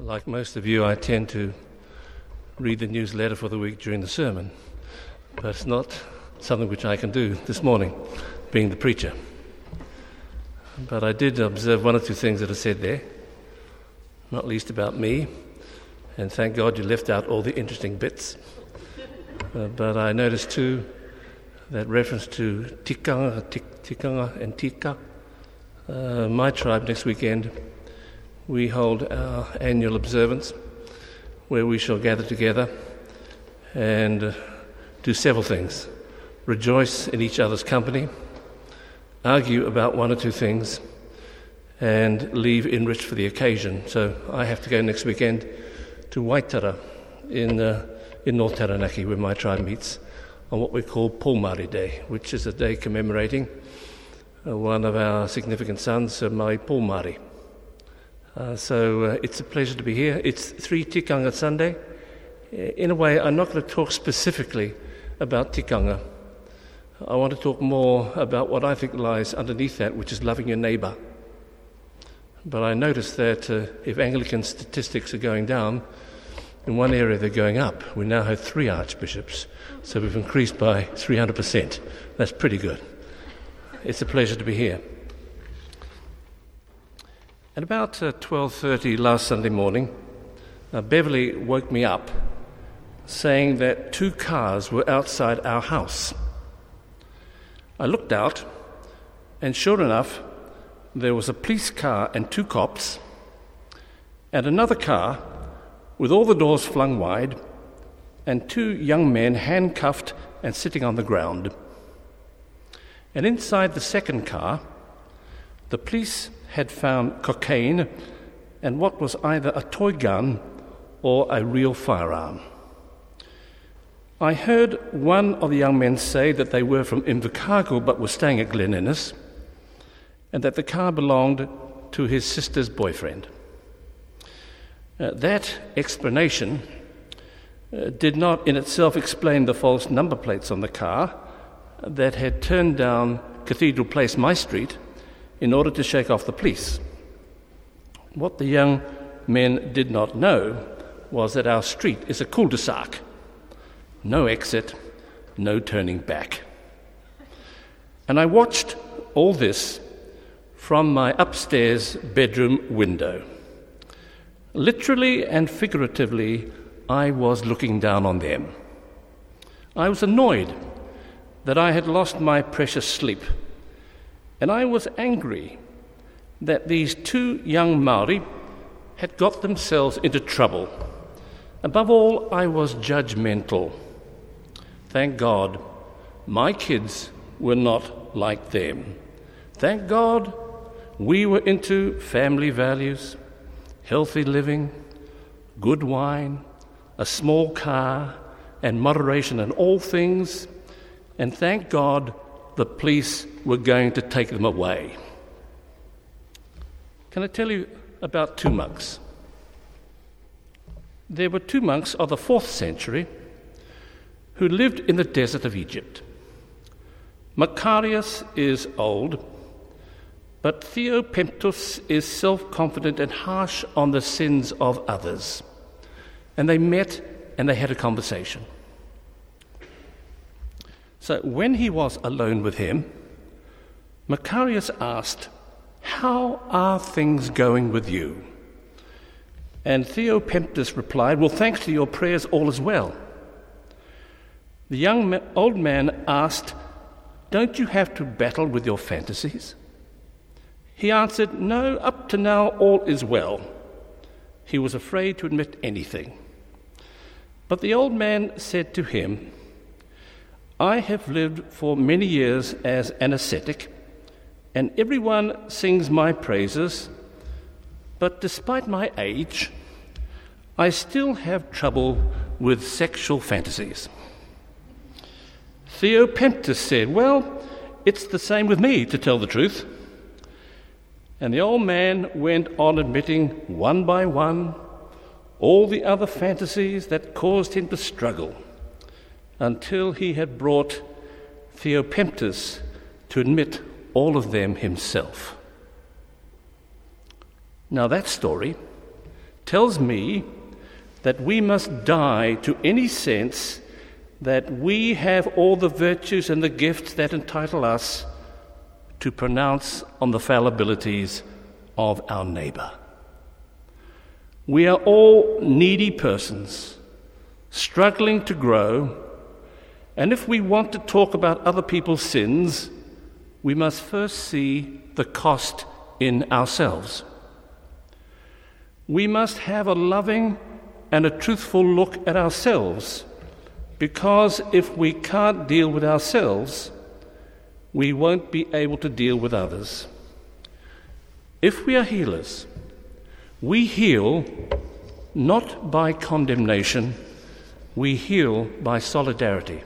Like most of you, I tend to read the newsletter for the week during the sermon, but it's not something which I can do this morning, being the preacher. But I did observe one or two things that are said there, not least about me, and thank God you left out all the interesting bits. But I noticed too that reference to tikanga and tika. My tribe next weekend, we hold our annual observance where we shall gather together and do several things. Rejoice in each other's company, argue about one or two things, and leave enriched for the occasion. So I have to go next weekend to Waitara in North Taranaki, where my tribe meets, on what we call Pōmari Day, which is a day commemorating one of our significant sons, Mai Pōmari. So it's a pleasure to be here. It's 3 Tikanga Sunday. In a way, I'm not going to talk specifically about tikanga. I want to talk more about what I think lies underneath that, which is loving your neighbour. But I noticed that if Anglican statistics are going down, in one area they're going up. We now have 3 archbishops, so we've increased by 300%. That's pretty good. It's a pleasure to be here. At about 12:30 last Sunday morning, Beverly woke me up saying that 2 cars were outside our house. I looked out, and sure enough, there was a police car and 2 cops, and another car with all the doors flung wide, and 2 young men handcuffed and sitting on the ground. And inside the second car, the police had found cocaine and what was either a toy gun or a real firearm. I heard one of the young men say that they were from Invercargill but were staying at Glen Innes, and that the car belonged to his sister's boyfriend. That explanation did not in itself explain the false number plates on the car that had turned down Cathedral Place, my street, in order to shake off the police. What the young men did not know was that our street is a cul-de-sac. No exit, no turning back. And I watched all this from my upstairs bedroom window. Literally and figuratively, I was looking down on them. I was annoyed that I had lost my precious sleep, and I was angry that these 2 young Māori had got themselves into trouble. Above all, I was judgmental. Thank God, my kids were not like them. Thank God, we were into family values, healthy living, good wine, a small car, and moderation in all things. And thank God, the police were going to take them away. Can I tell you about 2 monks? There were 2 monks of the 4th century who lived in the desert of Egypt. Macarius is old, but Theopemptus is self-confident and harsh on the sins of others. And they met and they had a conversation. So when he was alone with him, Macarius asked, "How are things going with you?" And Theopemptus replied, "Well, thanks to your prayers, all is well." The old man asked, "Don't you have to battle with your fantasies?" He answered, "No, up to now all is well." He was afraid to admit anything. But the old man said to him, "I have lived for many years as an ascetic, and everyone sings my praises, but despite my age, I still have trouble with sexual fantasies." Theopemptus said, "Well, it's the same with me, to tell the truth." And the old man went on admitting one by one all the other fantasies that caused him to struggle, until he had brought Theopemptus to admit all of them himself. Now that story tells me that we must die to any sense that we have all the virtues and the gifts that entitle us to pronounce on the fallibilities of our neighbour. We are all needy persons, struggling to grow, and if we want to talk about other people's sins, we must first see the cost in ourselves. We must have a loving and a truthful look at ourselves, because if we can't deal with ourselves, we won't be able to deal with others. If we are healers, we heal not by condemnation, we heal by solidarity.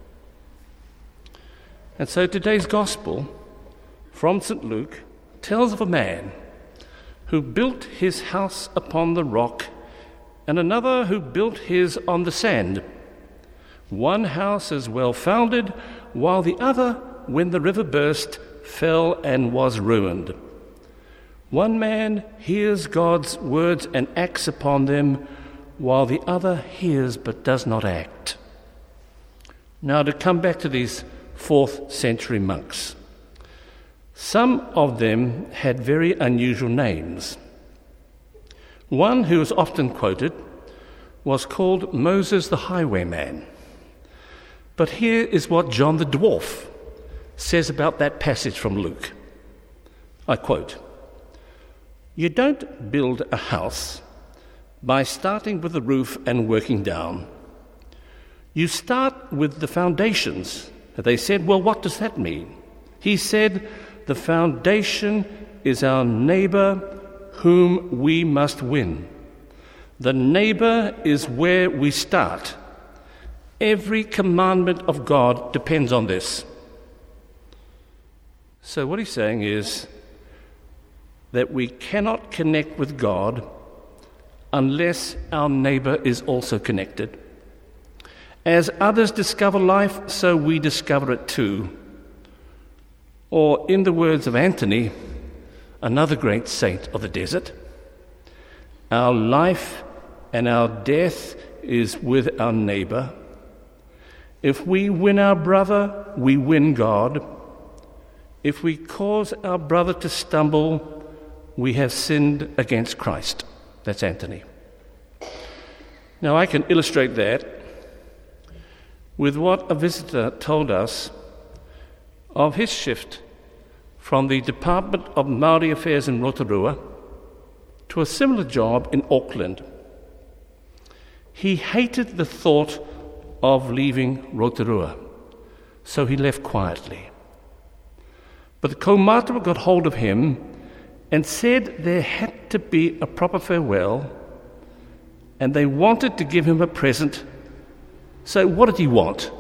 And so today's Gospel from St. Luke tells of a man who built his house upon the rock and another who built his on the sand. One house is well founded, while the other, when the river burst, fell and was ruined. One man hears God's words and acts upon them, while the other hears but does not act. Now, to come back to these 4th century monks, some of them had very unusual names. One who was often quoted was called Moses the Highwayman. But here is what John the Dwarf says about that passage from Luke. I quote, "You don't build a house by starting with the roof and working down. You start with the foundations." They said, "Well, what does that mean?" He said, "The foundation is our neighbour whom we must win. The neighbour is where we start. Every commandment of God depends on this." So what he's saying is that we cannot connect with God unless our neighbour is also connected. As others discover life, so we discover it too. Or, in the words of Anthony, another great saint of the desert, our life and our death is with our neighbour. If we win our brother, we win God. If we cause our brother to stumble, we have sinned against Christ. That's Anthony. Now, I can illustrate that with what a visitor told us of his shift from the Department of Māori Affairs in Rotorua to a similar job in Auckland. He hated the thought of leaving Rotorua, so he left quietly. But the kaumātua got hold of him and said there had to be a proper farewell, and they wanted to give him a present. So what did he want?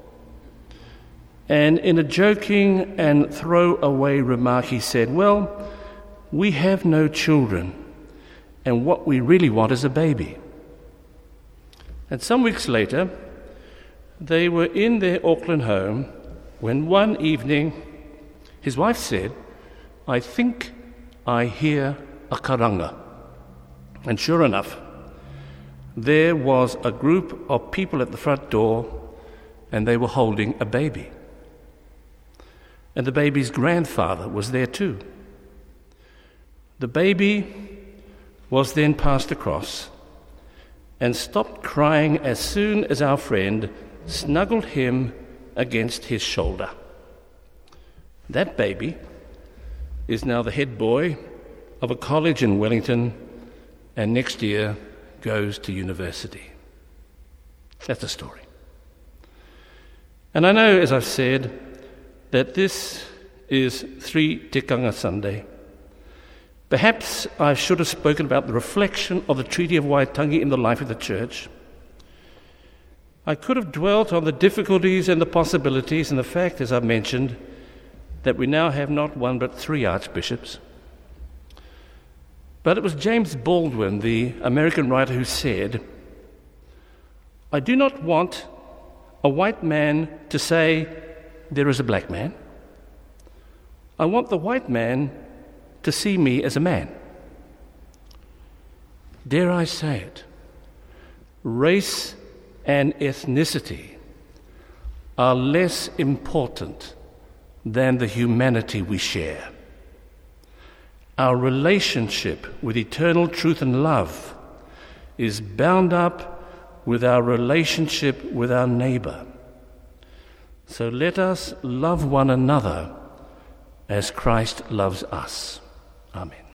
And in a joking and throwaway remark, he said, "Well, we have no children, and what we really want is a baby." And some weeks later, they were in their Auckland home when one evening his wife said, "I think I hear a karanga." And sure enough, there was a group of people at the front door, and they were holding a baby. And the baby's grandfather was there too. The baby was then passed across and stopped crying as soon as our friend snuggled him against his shoulder. That baby is now the head boy of a college in Wellington, and next year goes to university. That's the story. And I know, as I've said, that this is Three Tikanga Sunday. Perhaps I should have spoken about the reflection of the Treaty of Waitangi in the life of the Church. I could have dwelt on the difficulties and the possibilities and the fact, as I've mentioned, that we now have not one but 3 archbishops. But it was James Baldwin, the American writer, who said, "I do not want a white man to say there is a black man. I want the white man to see me as a man." dare I say it, race and ethnicity are less important than the humanity we share. Our relationship with eternal truth and love is bound up with our relationship with our neighbour. So let us love one another as Christ loves us. Amen.